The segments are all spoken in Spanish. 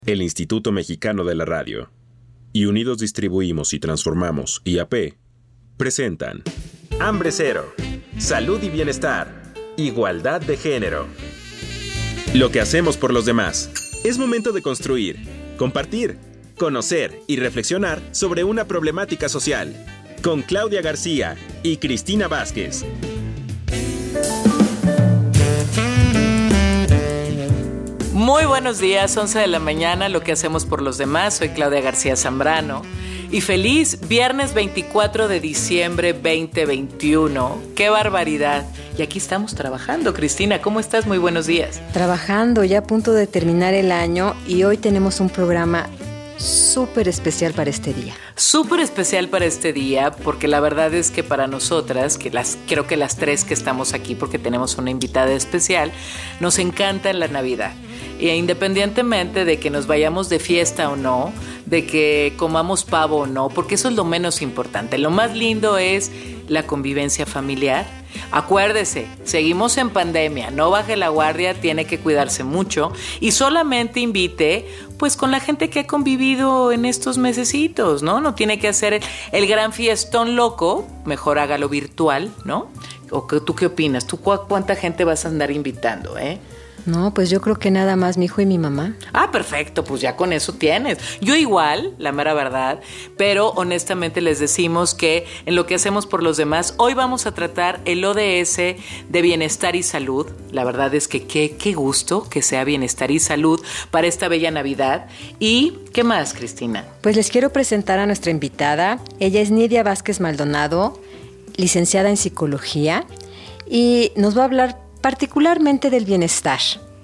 El Instituto Mexicano de la Radio y Unidos Distribuimos y Transformamos, IAP, presentan Hambre Cero, Salud y Bienestar, Igualdad de Género. Lo que hacemos por los demás. Es momento de construir, compartir, conocer y reflexionar sobre una problemática social. Con Claudia García y Cristina Vázquez. Muy buenos días, 11 de la mañana, lo que hacemos por los demás. Soy Claudia García Zambrano y feliz viernes 24 de diciembre 2021. ¡Qué barbaridad! Y aquí estamos trabajando. Cristina, ¿cómo estás? Muy buenos días. Trabajando, ya a punto de terminar el año y hoy tenemos un programa súper especial para este día. Súper especial para este día porque la verdad es que para nosotras, creo que las tres que estamos aquí porque tenemos una invitada especial, nos encanta la Navidad. E independientemente de que nos vayamos de fiesta o no, de que comamos pavo o no, porque eso es lo menos importante. Lo más lindo es la convivencia familiar. Acuérdese, seguimos en pandemia, no baje la guardia, tiene que cuidarse mucho y solamente invite pues con la gente que ha convivido en estos mesecitos, ¿no? No tiene que hacer el gran fiestón loco, mejor hágalo virtual, ¿no? ¿O tú qué opinas? ¿Tú cuánta gente vas a andar invitando, No, pues yo creo que nada más mi hijo y mi mamá. Ah, perfecto, pues ya con eso tienes. Yo igual, la mera verdad, pero honestamente les decimos que en lo que hacemos por los demás, hoy vamos a tratar el ODS de bienestar y salud. La verdad es que qué gusto que sea bienestar y salud para esta bella Navidad. ¿Y qué más, Cristina? Pues les quiero presentar a nuestra invitada. Ella es Nidia Vázquez Maldonado, licenciada en psicología, y nos va a hablar particularmente del bienestar.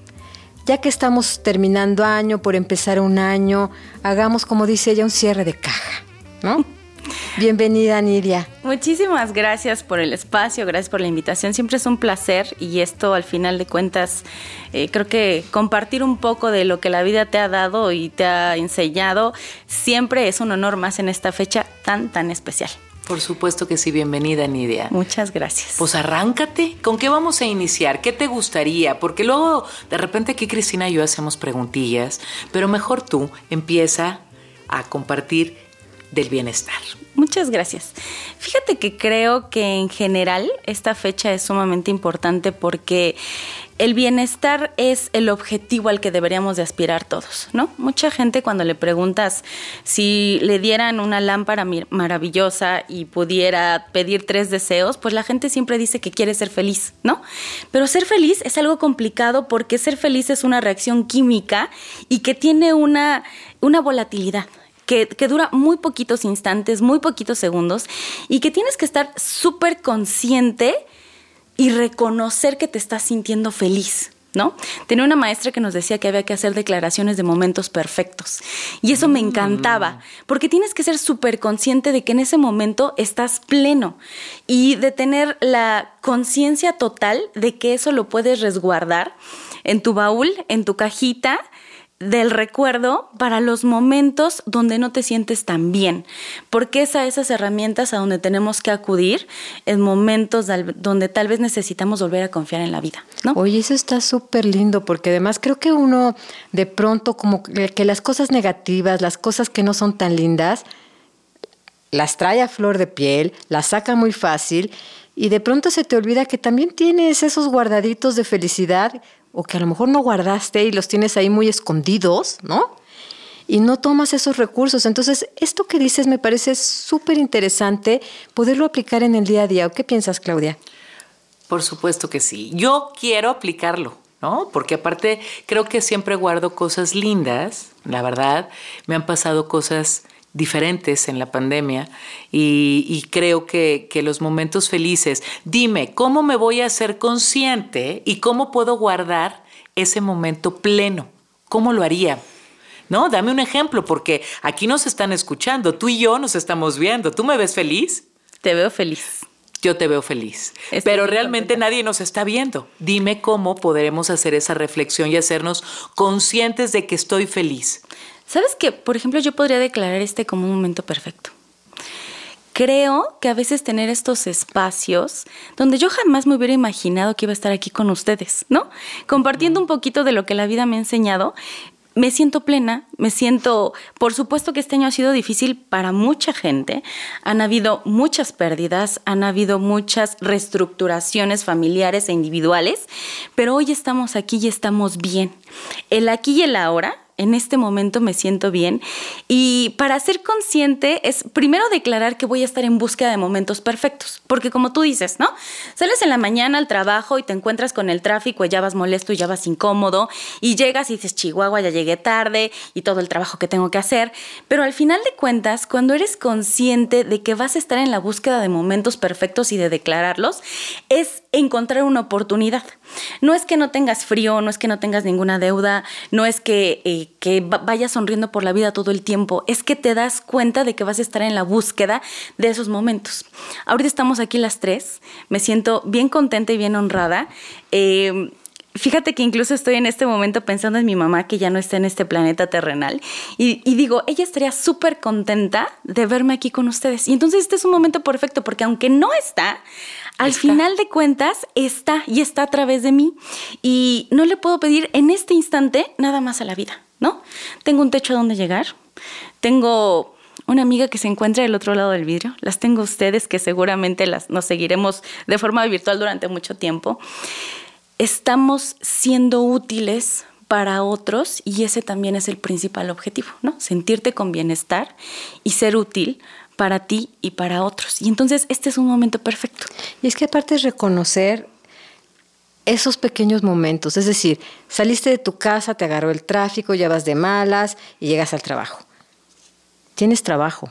Ya que estamos terminando año, por empezar un año, hagamos, como dice ella, un cierre de caja, ¿no? Bienvenida, Nidia. Muchísimas gracias por el espacio, gracias por la invitación. Siempre es un placer y esto, al final de cuentas, creo que compartir un poco de lo que la vida te ha dado y te ha enseñado siempre es un honor más en esta fecha tan especial. Por supuesto que sí, bienvenida, Nidia. Muchas gracias. Pues arráncate, ¿con qué vamos a iniciar? ¿Qué te gustaría? Porque luego, de repente aquí Cristina y yo hacemos preguntillas, pero mejor tú empieza a compartir del bienestar. Muchas gracias. Fíjate que creo que en general esta fecha es sumamente importante porque el bienestar es el objetivo al que deberíamos de aspirar todos, ¿no? Mucha gente cuando le preguntas si le dieran una lámpara maravillosa y pudiera pedir 3 deseos, pues la gente siempre dice que quiere ser feliz, ¿no? Pero ser feliz es algo complicado porque ser feliz es una reacción química y que tiene una volatilidad. Que dura muy poquitos instantes, muy poquitos segundos y que tienes que estar súper consciente y reconocer que te estás sintiendo feliz, ¿no? Tenía una maestra que nos decía que había que hacer declaraciones de momentos perfectos y eso me encantaba porque tienes que ser súper consciente de que en ese momento estás pleno y de tener la conciencia total de que eso lo puedes resguardar en tu baúl, en tu cajita del recuerdo para los momentos donde no te sientes tan bien, porque es a esas herramientas a donde tenemos que acudir en momentos donde tal vez necesitamos volver a confiar en la vida, ¿no? Oye, eso está súper lindo, porque además creo que uno de pronto como que las cosas negativas, las cosas que no son tan lindas, las trae a flor de piel, las saca muy fácil y de pronto se te olvida que también tienes esos guardaditos de felicidad o que a lo mejor no guardaste y los tienes ahí muy escondidos, ¿no? Y no tomas esos recursos. Entonces, esto que dices me parece súper interesante poderlo aplicar en el día a día. ¿O qué piensas, Claudia? Por supuesto que sí. Yo quiero aplicarlo, ¿no? Porque aparte creo que siempre guardo cosas lindas, la verdad. Me han pasado cosas diferentes en la pandemia y creo que los momentos felices, dime, ¿cómo me voy a ser consciente y cómo puedo guardar ese momento pleno? ¿Cómo lo haría? ¿No? Dame un ejemplo, porque aquí nos están escuchando, tú y yo nos estamos viendo. ¿Tú me ves feliz? Te veo feliz. Yo te veo feliz, pero realmente nadie nos está viendo. Dime cómo podremos hacer esa reflexión y hacernos conscientes de que estoy feliz. ¿Sabes qué? Por ejemplo, yo podría declarar como un momento perfecto. Creo que a veces tener estos espacios donde yo jamás me hubiera imaginado que iba a estar aquí con ustedes, ¿no? Compartiendo un poquito de lo que la vida me ha enseñado, me siento plena, por supuesto que este año ha sido difícil para mucha gente, han habido muchas pérdidas, han habido muchas reestructuraciones familiares e individuales, pero hoy estamos aquí y estamos bien. El aquí y el ahora, en este momento me siento bien, y para ser consciente es primero declarar que voy a estar en búsqueda de momentos perfectos, porque como tú dices, ¿no? Sales en la mañana al trabajo y te encuentras con el tráfico y ya vas molesto y ya vas incómodo y llegas y dices, Chihuahua, ya llegué tarde y todo el trabajo que tengo que hacer, pero al final de cuentas, cuando eres consciente de que vas a estar en la búsqueda de momentos perfectos y de declararlos, es encontrar una oportunidad. No es que no tengas frío, no es que no tengas ninguna deuda, no es que vayas sonriendo por la vida todo el tiempo, es que te das cuenta de que vas a estar en la búsqueda de esos momentos. Ahorita estamos aquí las tres, me siento bien contenta y bien honrada. Fíjate que incluso estoy en este momento pensando en mi mamá, que ya no está en este planeta terrenal, y digo, ella estaría súper contenta de verme aquí con ustedes. Y entonces este es un momento perfecto, porque aunque no está, al final de cuentas está y está a través de mí. Y no le puedo pedir en este instante nada más a la vida, ¿no? Tengo un techo a donde llegar, tengo una amiga que se encuentra del otro lado del vidrio, las tengo ustedes que seguramente nos seguiremos de forma virtual durante mucho tiempo. Estamos siendo útiles para otros y ese también es el principal objetivo, ¿no? Sentirte con bienestar y ser útil para ti y para otros. Y entonces este es un momento perfecto. Y es que aparte es reconocer esos pequeños momentos, es decir, saliste de tu casa, te agarró el tráfico, ya vas de malas y llegas al trabajo. Tienes trabajo.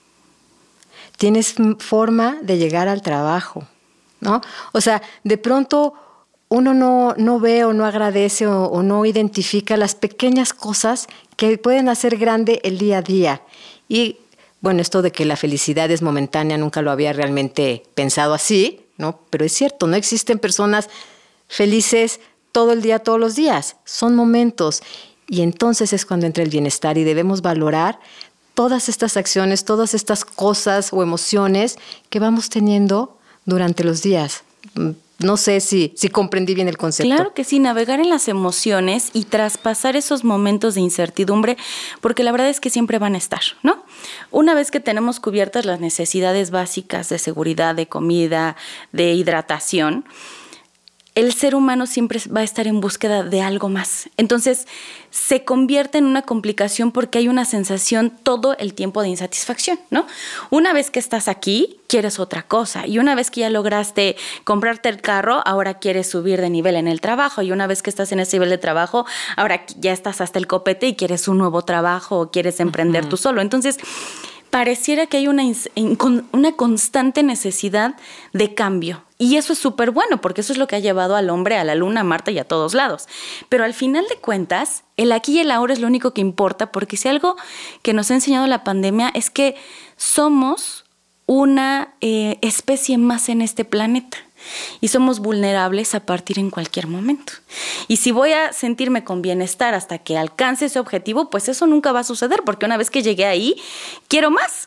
Tienes forma de llegar al trabajo, ¿no? O sea, de pronto uno no ve o no agradece o no identifica las pequeñas cosas que pueden hacer grande el día a día. Y bueno, esto de que la felicidad es momentánea, nunca lo había realmente pensado así, ¿no? Pero es cierto, no existen personas felices todo el día, todos los días. Son momentos. Y entonces es cuando entra el bienestar y debemos valorar todas estas acciones, todas estas cosas o emociones que vamos teniendo durante los días. No sé si comprendí bien el concepto. Claro que sí, navegar en las emociones y traspasar esos momentos de incertidumbre, porque la verdad es que siempre van a estar, ¿no? Una vez que tenemos cubiertas las necesidades básicas de seguridad, de comida, de hidratación, el ser humano siempre va a estar en búsqueda de algo más. Entonces, se convierte en una complicación porque hay una sensación todo el tiempo de insatisfacción, ¿no? Una vez que estás aquí, quieres otra cosa. Y una vez que ya lograste comprarte el carro, ahora quieres subir de nivel en el trabajo. Y una vez que estás en ese nivel de trabajo, ahora ya estás hasta el copete y quieres un nuevo trabajo o quieres emprender tú solo. Entonces, pareciera que hay una constante necesidad de cambio. Y eso es súper bueno, porque eso es lo que ha llevado al hombre a la luna, a Marte y a todos lados. Pero al final de cuentas, el aquí y el ahora es lo único que importa, porque si algo que nos ha enseñado la pandemia es que somos una especie más en este planeta. Y somos vulnerables a partir en cualquier momento. Y si voy a sentirme con bienestar hasta que alcance ese objetivo, pues eso nunca va a suceder, porque una vez que llegué ahí, quiero más.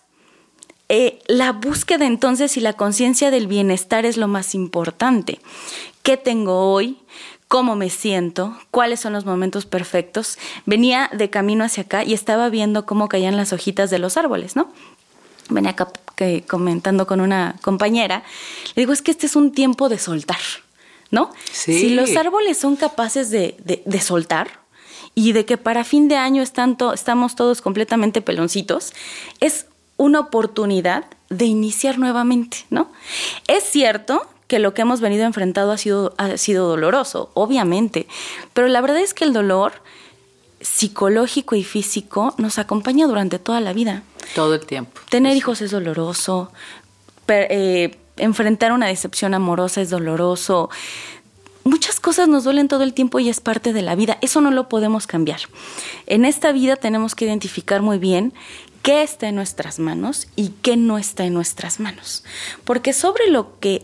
La búsqueda entonces y la conciencia del bienestar es lo más importante. ¿Qué tengo hoy? ¿Cómo me siento? ¿Cuáles son los momentos perfectos? Venía de camino hacia acá y estaba viendo cómo caían las hojitas de los árboles, ¿no? Venía acá comentando con una compañera, le digo, es que este es un tiempo de soltar, ¿no? Sí. Si los árboles son capaces de soltar y de que para fin de año estamos todos completamente peloncitos, es una oportunidad de iniciar nuevamente, ¿no? Es cierto que lo que hemos venido enfrentando ha sido doloroso, obviamente, pero la verdad es que el dolor psicológico y físico nos acompaña durante toda la vida. Todo el tiempo. Tener hijos es doloroso, enfrentar una decepción amorosa es doloroso. Muchas cosas nos duelen todo el tiempo y es parte de la vida. Eso no lo podemos cambiar. En esta vida tenemos que identificar muy bien qué está en nuestras manos y qué no está en nuestras manos. Porque sobre lo que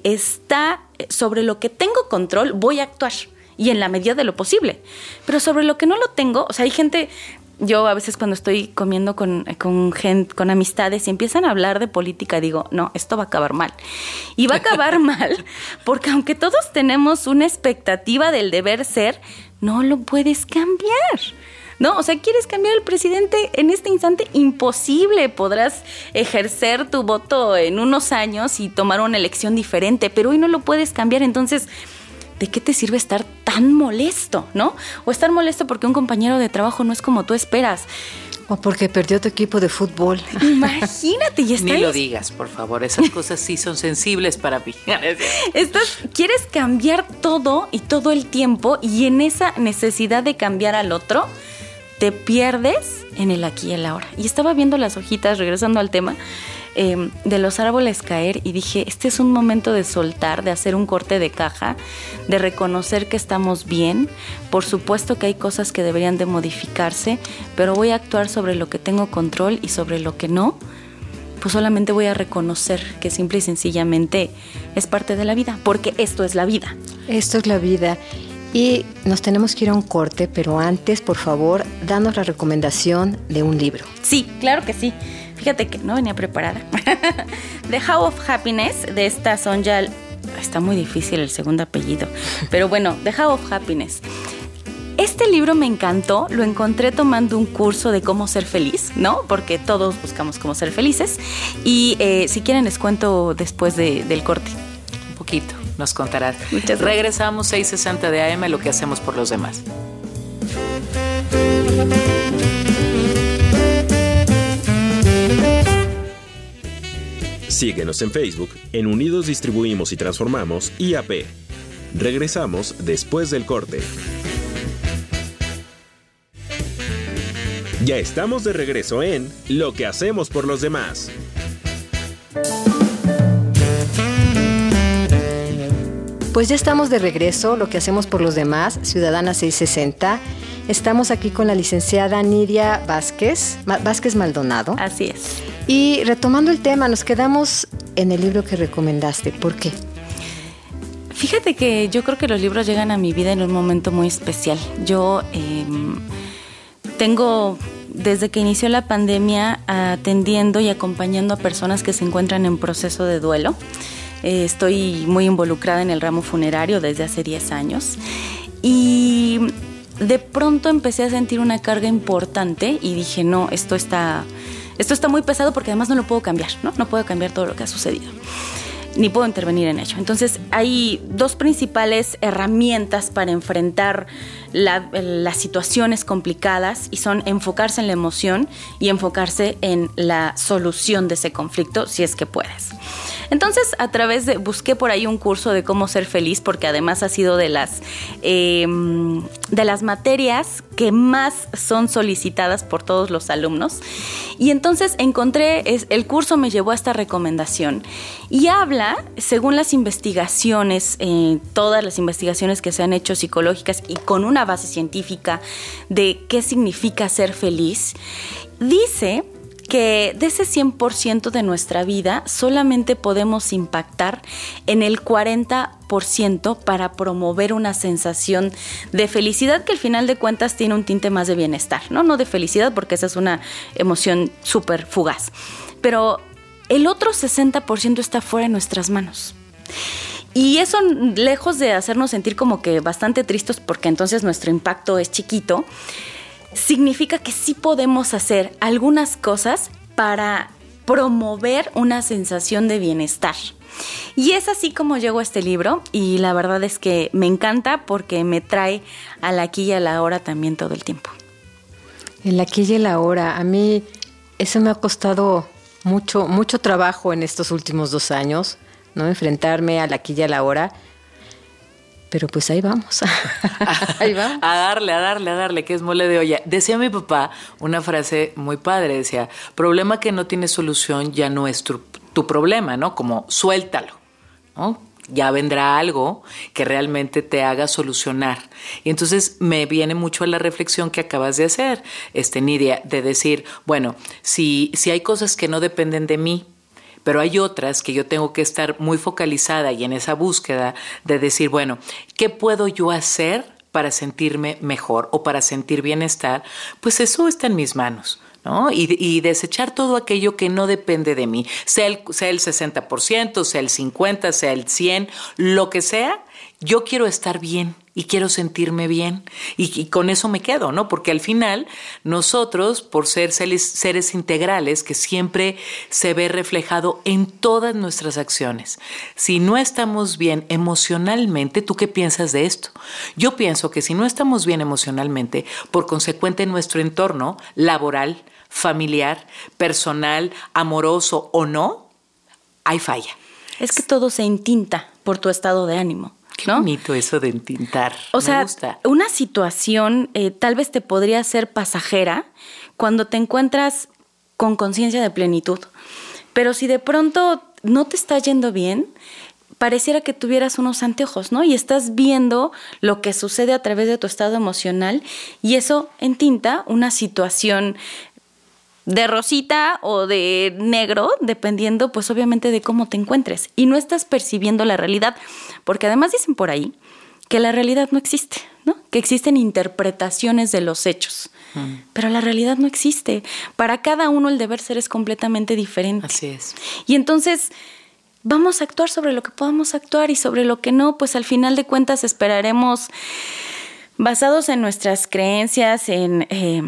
tengo control, voy a actuar. Y en la medida de lo posible. Pero sobre lo que no lo tengo, o sea, hay gente, yo a veces cuando estoy comiendo con amistades y empiezan a hablar de política, digo, no, esto va a acabar mal. Y va a acabar mal porque aunque todos tenemos una expectativa del deber ser, no lo puedes cambiar. ¿no? O sea, ¿quieres cambiar al presidente en este instante? Imposible. Podrás ejercer tu voto en unos años y tomar una elección diferente, pero hoy no lo puedes cambiar. Entonces, ¿de qué te sirve estar tan molesto, no? O estar molesto porque un compañero de trabajo no es como tú esperas. O porque perdió tu equipo de fútbol. Imagínate, y Ni lo digas, por favor. Esas cosas sí son sensibles para mí. Quieres cambiar todo y todo el tiempo, y en esa necesidad de cambiar al otro, te pierdes en el aquí y el ahora. Y estaba viendo las hojitas, regresando al tema, de los árboles caer, y dije, este es un momento de soltar, de hacer un corte de caja, de reconocer que estamos bien. Por supuesto que hay cosas que deberían de modificarse, pero voy a actuar sobre lo que tengo control, y sobre lo que no, pues solamente voy a reconocer que simple y sencillamente es parte de la vida, porque esto es la vida. Esto es la vida. Y nos tenemos que ir a un corte, pero antes, por favor, danos la recomendación de un libro. Sí, claro que sí. Fíjate que no venía preparada. The How of Happiness, de esta Sonja... Está muy difícil el segundo apellido. Pero bueno, The How of Happiness. Este libro me encantó. Lo encontré tomando un curso de cómo ser feliz, ¿no? Porque todos buscamos cómo ser felices. Y si quieren les cuento después del corte. Un poquito, nos contarás. Muchas gracias. Regresamos 6:60 de AM, lo que hacemos por los demás. Síguenos en Facebook, en Unidos Distribuimos y Transformamos IAP. Regresamos después del corte. Ya estamos de regreso en Lo que hacemos por los demás. Pues ya estamos de regreso, lo que hacemos por los demás, Ciudadana 660. Estamos aquí con la licenciada Nidia Vázquez Maldonado. Así es. Y retomando el tema, nos quedamos en el libro que recomendaste. ¿Por qué? Fíjate que yo creo que los libros llegan a mi vida en un momento muy especial. Yo tengo, desde que inició la pandemia, atendiendo y acompañando a personas que se encuentran en proceso de duelo. Estoy muy involucrada en el ramo funerario desde hace 10 años. Y de pronto empecé a sentir una carga importante y dije, no, esto está muy pesado, porque además no lo puedo cambiar, ¿no? No puedo cambiar todo lo que ha sucedido, ni puedo intervenir en ello. Entonces hay dos principales herramientas para enfrentar las situaciones complicadas, y son enfocarse en la emoción y enfocarse en la solución de ese conflicto, si es que puedes. Entonces, busqué por ahí un curso de cómo ser feliz, porque además ha sido de las materias que más son solicitadas por todos los alumnos. Y entonces el curso me llevó a esta recomendación. Y habla, según las investigaciones, todas las investigaciones que se han hecho psicológicas y con una base científica de qué significa ser feliz, dice que de ese 100% de nuestra vida solamente podemos impactar en el 40% para promover una sensación de felicidad, que al final de cuentas tiene un tinte más de bienestar, no de felicidad, porque esa es una emoción súper fugaz. Pero el otro 60% está fuera de nuestras manos. Y eso, lejos de hacernos sentir como que bastante tristes, porque entonces nuestro impacto es chiquito, significa que sí podemos hacer algunas cosas para promover una sensación de bienestar. Y es así como llegó a este libro, y la verdad es que me encanta porque me trae al aquí y a la ahora también todo el tiempo. El aquí y el ahora. A mí eso me ha costado mucho trabajo en estos últimos 2 años, ¿no? Enfrentarme al aquí y a la ahora. Pero pues ahí vamos. Ahí vamos. A darle, que es mole de olla. Decía mi papá una frase muy padre, decía, problema que no tiene solución ya no es tu problema, ¿no? Como suéltalo, ¿no? Ya vendrá algo que realmente te haga solucionar. Y entonces me viene mucho a la reflexión que acabas de hacer, Nidia, de decir, bueno, si hay cosas que no dependen de mí, pero hay otras que yo tengo que estar muy focalizada y en esa búsqueda de decir, bueno, ¿qué puedo yo hacer para sentirme mejor o para sentir bienestar? Pues eso está en mis manos, ¿no? Y desechar todo aquello que no depende de mí, sea el 60%, sea el 50%, sea el 100%, lo que sea, yo quiero estar bien. y quiero sentirme bien y con eso me quedo, ¿no? Porque al final nosotros, por ser seres integrales, que siempre se ve reflejado en todas nuestras acciones, si no estamos bien emocionalmente, ¿tú qué piensas de esto? Yo pienso que si no estamos bien emocionalmente, por consecuente nuestro entorno laboral, familiar, personal, amoroso o no, hay falla. Es que todo se entinta por tu estado de ánimo. Qué bonito eso de entintar. O sea, me gusta. Una situación tal vez te podría ser pasajera cuando te encuentras con conciencia de plenitud. Pero si de pronto no te está yendo bien, pareciera que tuvieras unos anteojos, ¿no? Y estás viendo lo que sucede a través de tu estado emocional y eso entinta una situación de rosita o de negro, dependiendo pues obviamente de cómo te encuentres. Y no estás percibiendo la realidad, porque además dicen por ahí que la realidad no existe, ¿no? Que existen interpretaciones de los hechos, pero la realidad no existe. Para cada uno el deber ser es completamente diferente. Así es. Y entonces vamos a actuar sobre lo que podamos actuar y sobre lo que no, pues al final de cuentas esperaremos, basados en nuestras creencias, en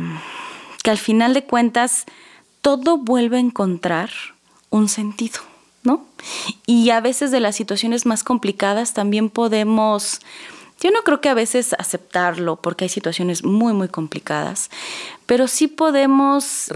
que al final de cuentas todo vuelve a encontrar un sentido, ¿no? Y a veces de las situaciones más complicadas también podemos, yo no creo que a veces aceptarlo, porque hay situaciones muy, muy complicadas, pero sí podemos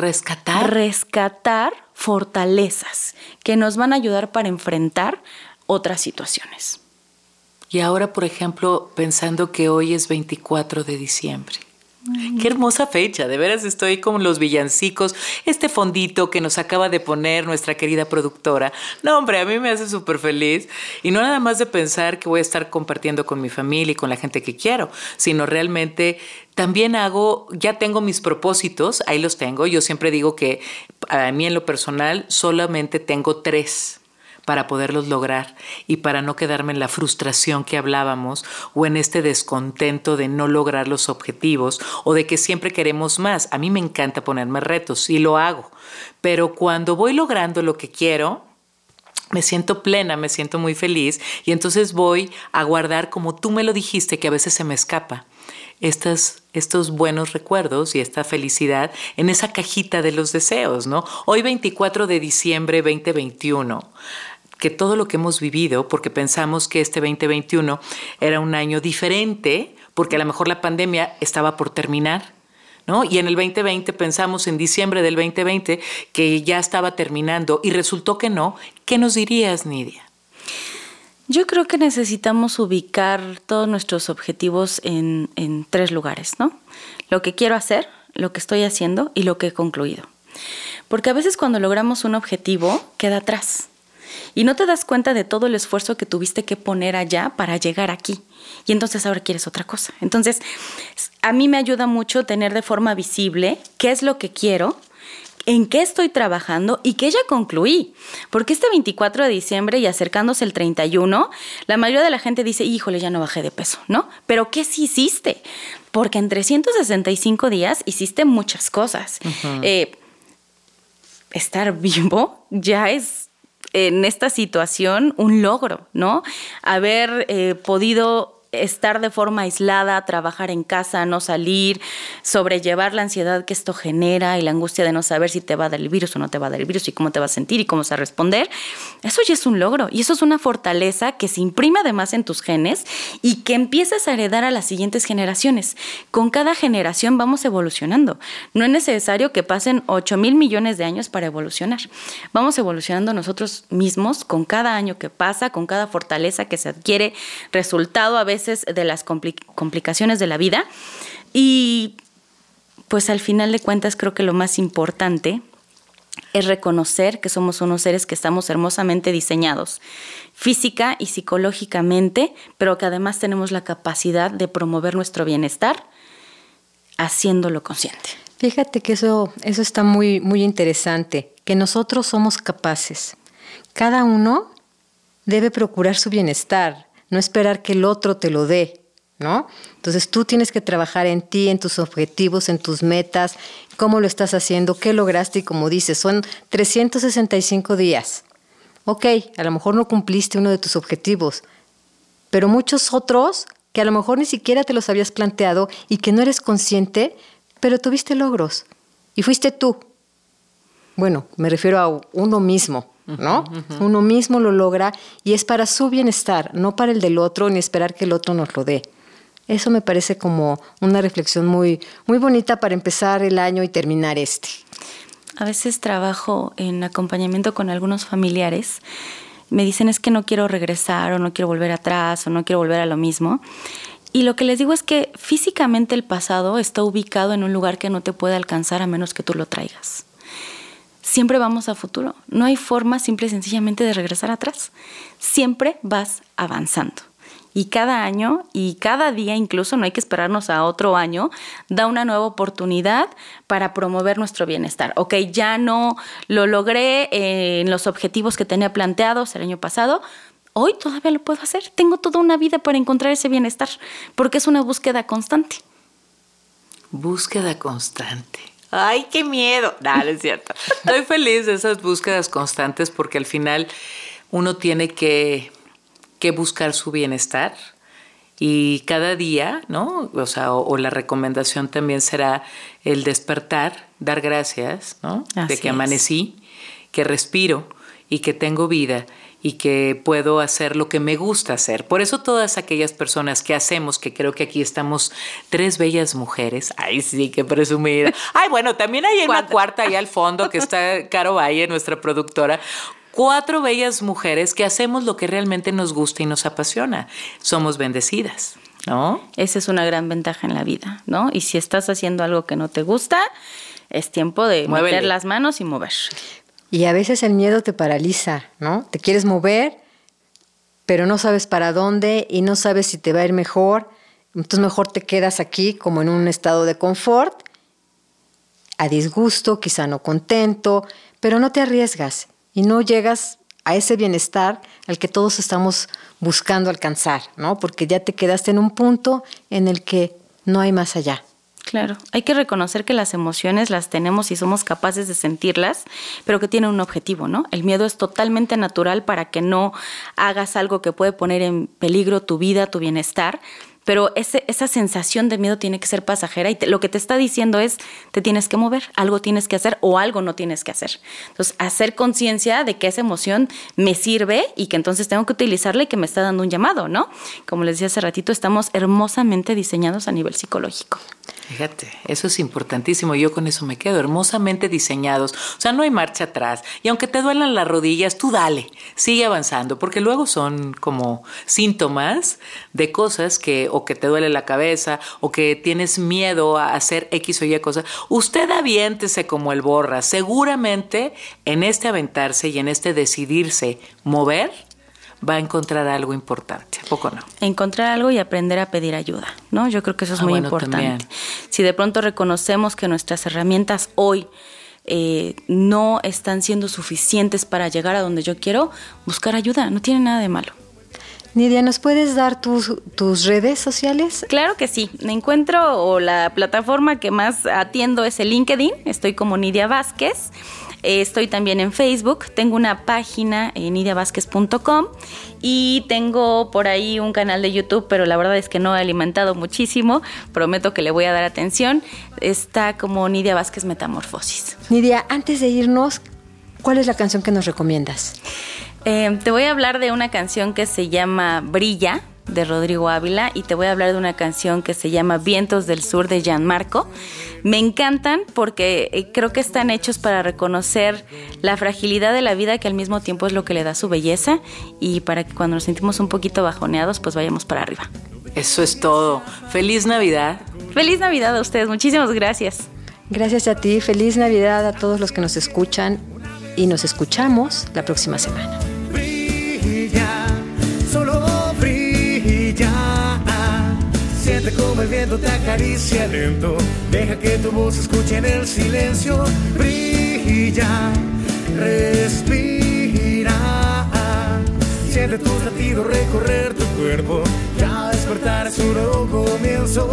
rescatar fortalezas que nos van a ayudar para enfrentar otras situaciones. Y ahora, por ejemplo, pensando que hoy es 24 de diciembre. Qué hermosa fecha, de veras estoy como los villancicos, este fondito que nos acaba de poner nuestra querida productora. No, hombre, a mí me hace súper feliz. Y no nada más de pensar que voy a estar compartiendo con mi familia y con la gente que quiero, sino realmente también ya tengo mis propósitos, ahí los tengo. Yo siempre digo que a mí en lo personal solamente tengo 3 para poderlos lograr y para no quedarme en la frustración que hablábamos o en este descontento de no lograr los objetivos o de que siempre queremos más. A mí me encanta ponerme retos y lo hago, pero cuando voy logrando lo que quiero, me siento plena, me siento muy feliz y entonces voy a guardar, como tú me lo dijiste, que a veces se me escapa, estos buenos recuerdos y esta felicidad en esa cajita de los deseos, ¿no? Hoy 24 de diciembre 2021, que todo lo que hemos vivido, porque pensamos que este 2021 era un año diferente, porque a lo mejor la pandemia estaba por terminar, ¿no? Y en el 2020 pensamos en diciembre del 2020 que ya estaba terminando y resultó que no. ¿Qué nos dirías, Nidia? Yo creo que necesitamos ubicar todos nuestros objetivos en 3 lugares, ¿no? Lo que quiero hacer, lo que estoy haciendo y lo que he concluido. Porque a veces cuando logramos un objetivo, queda atrás. Y no te das cuenta de todo el esfuerzo que tuviste que poner allá para llegar aquí. Y entonces ahora quieres otra cosa. Entonces, a mí me ayuda mucho tener de forma visible qué es lo que quiero, en qué estoy trabajando y qué ya concluí. Porque este 24 de diciembre y acercándose el 31, la mayoría de la gente dice, híjole, ya no bajé de peso, ¿no? Pero ¿qué sí hiciste? Porque en 365 días hiciste muchas cosas. Uh-huh. Estar vivo ya es, en esta situación, un logro, ¿no? Haber podido estar de forma aislada, trabajar en casa, no salir, sobrellevar la ansiedad que esto genera y la angustia de no saber si te va a dar el virus o no te va a dar el virus y cómo te vas a sentir y cómo vas a responder, eso ya es un logro y eso es una fortaleza que se imprime además en tus genes y que empiezas a heredar a las siguientes generaciones. Con cada generación vamos evolucionando. No es necesario que pasen 8,000 millones de años para evolucionar. Vamos evolucionando nosotros mismos con cada año que pasa, con cada fortaleza que se adquiere, resultado a veces de las complicaciones de la vida. Y pues al final de cuentas creo que lo más importante es reconocer que somos unos seres que estamos hermosamente diseñados física y psicológicamente, pero que además tenemos la capacidad de promover nuestro bienestar haciéndolo consciente. Fíjate que eso está muy, muy interesante, que nosotros somos capaces. Cada uno debe procurar su bienestar, no esperar que el otro te lo dé, ¿no? Entonces tú tienes que trabajar en ti, en tus objetivos, en tus metas, cómo lo estás haciendo, qué lograste y como dices, son 365 días. Ok, a lo mejor no cumpliste uno de tus objetivos, pero muchos otros que a lo mejor ni siquiera te los habías planteado y que no eres consciente, pero tuviste logros y fuiste tú. Bueno, me refiero a uno mismo, ¿no? Uno mismo lo logra y es para su bienestar, no para el del otro, ni esperar que el otro nos lo dé. Eso me parece como una reflexión muy, muy bonita para empezar el año y terminar este. A veces trabajo en acompañamiento con algunos familiares. Me dicen es que no quiero regresar o no quiero volver atrás o no quiero volver a lo mismo. Y lo que les digo es que físicamente el pasado está ubicado en un lugar que no te puede alcanzar a menos que tú lo traigas. Siempre vamos a futuro. No hay forma simple y sencillamente de regresar atrás. Siempre vas avanzando. Y cada año y cada día incluso, no hay que esperarnos a otro año, da una nueva oportunidad para promover nuestro bienestar. Ok, ya no lo logré en los objetivos que tenía planteados el año pasado. Hoy todavía lo puedo hacer. Tengo toda una vida para encontrar ese bienestar, porque es una búsqueda constante. Búsqueda constante. ¡Ay, qué miedo! No, es cierto. Estoy feliz de esas búsquedas constantes porque al final uno tiene que buscar su bienestar y cada día, ¿no? O sea, o la recomendación también será el despertar, dar gracias, ¿no? Así de que es. amanecí, que respiro y que tengo vida y que puedo hacer lo que me gusta hacer. Por eso todas aquellas personas que hacemos, que creo que aquí estamos 3 bellas mujeres. Ay, sí, qué presumida. Ay, bueno, también hay una cuarta ahí al fondo que está Caro Valle, nuestra productora. 4 bellas mujeres que hacemos lo que realmente nos gusta y nos apasiona. Somos bendecidas, ¿no? Esa es una gran ventaja en la vida, ¿no? Y si estás haciendo algo que no te gusta, es tiempo de Muévele. meter las manos y mover. Y a veces el miedo te paraliza, ¿no? Te quieres mover, pero no sabes para dónde y no sabes si te va a ir mejor. Entonces mejor te quedas aquí como en un estado de confort, a disgusto, quizá no contento, pero no te arriesgas y no llegas a ese bienestar al que todos estamos buscando alcanzar, ¿no? Porque ya te quedaste en un punto en el que no hay más allá. Claro, hay que reconocer que las emociones las tenemos y somos capaces de sentirlas, pero que tienen un objetivo, ¿no? El miedo es totalmente natural para que no hagas algo que puede poner en peligro tu vida, tu bienestar, pero esa sensación de miedo tiene que ser pasajera y lo que te está diciendo es te tienes que mover, algo tienes que hacer o algo no tienes que hacer. Entonces, hacer conciencia de que esa emoción me sirve y que entonces tengo que utilizarla y que me está dando un llamado, ¿no? Como les decía hace ratito, estamos hermosamente diseñados a nivel psicológico. Fíjate, eso es importantísimo. Yo con eso me quedo, hermosamente diseñados. O sea, no hay marcha atrás. Y aunque te duelan las rodillas, tú dale, sigue avanzando, porque luego son como síntomas de cosas o que te duele la cabeza, o que tienes miedo a hacer X o Y cosas. Usted aviéntese como el Borra. Seguramente en este aventarse y en este decidirse mover, va a encontrar algo importante, ¿a poco no? Encontrar algo y aprender a pedir ayuda, ¿no? Yo creo que eso es muy importante. También. Si de pronto reconocemos que nuestras herramientas hoy no están siendo suficientes para llegar a donde yo quiero, buscar ayuda, no tiene nada de malo. Nidia, ¿nos puedes dar tus redes sociales? Claro que sí. Me encuentro, o la plataforma que más atiendo es el LinkedIn. Estoy como Nidia Vázquez. Estoy también en Facebook. Tengo una página, nidiavázquez.com. Y tengo por ahí un canal de YouTube, pero la verdad es que no he alimentado muchísimo. Prometo que le voy a dar atención. Está como Nidia Vázquez Metamorfosis. Nidia, antes de irnos, ¿cuál es la canción que nos recomiendas? Te voy a hablar de una canción que se llama Brilla, de Rodrigo Ávila, y te voy a hablar de una canción que se llama Vientos del Sur, de Gianmarco. Me encantan porque creo que están hechos para reconocer la fragilidad de la vida, que al mismo tiempo es lo que le da su belleza, y para que cuando nos sentimos un poquito bajoneados, pues vayamos para arriba. Eso es todo. ¡Feliz Navidad! ¡Feliz Navidad a ustedes! Muchísimas gracias. Gracias a ti. Feliz Navidad a todos los que nos escuchan y nos escuchamos la próxima semana. Brilla, solo brilla. Siente como el viento te acaricia lento. Deja que tu voz se escuche en el silencio. Brilla, respira. Siente tus latidos recorrer tu cuerpo. Ya despertar es un nuevo comienzo.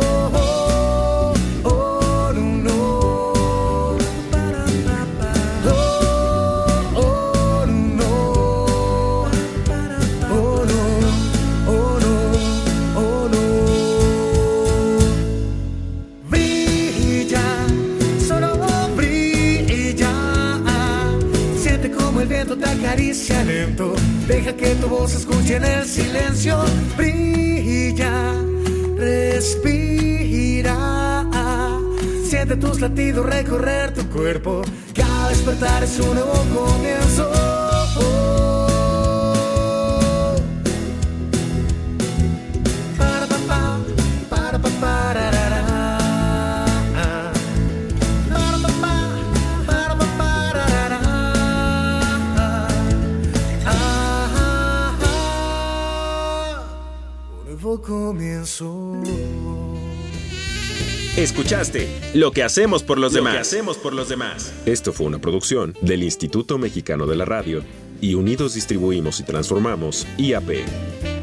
como el viento te acaricia lento. Deja que tu voz se escuche en el silencio. Brilla, respira. Siente tus latidos recorrer tu cuerpo. Cada despertar es un nuevo comienzo. Comienzo. Escuchaste Lo que hacemos por los demás. Esto fue una producción del Instituto Mexicano de la Radio y Unidos Distribuimos y Transformamos, IAP.